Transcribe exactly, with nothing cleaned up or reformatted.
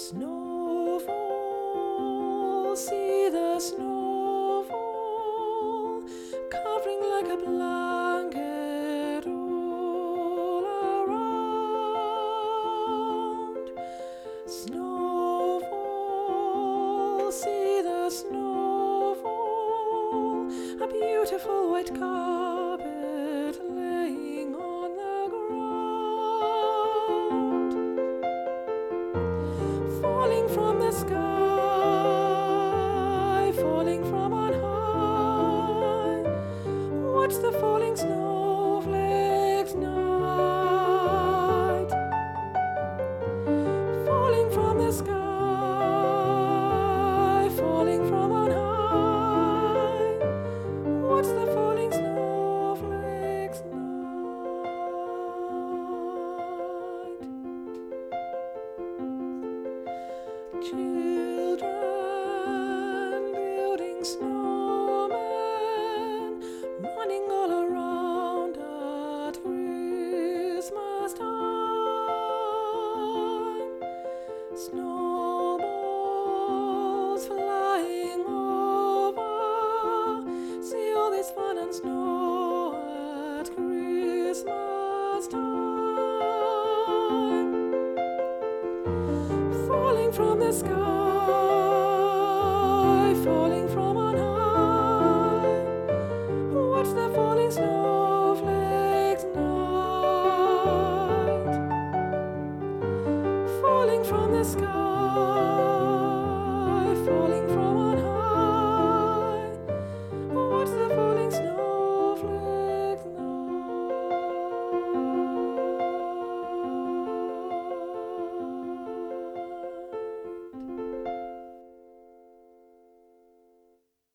Snowfall, see the snowfall, covering like a blanket all around. Snowfall, see the snowfall, a beautiful white carpet laying on the ground. Falling from the sky, falling from on high. Watch the falling snowflakes night. Falling from the sky, falling from on high. Watch the falling snowflakes night. Children building snowmen, running all around at Christmas time. Snowballs flying over, see all this fun and snow at Christmas time. Falling from the sky, falling from on high.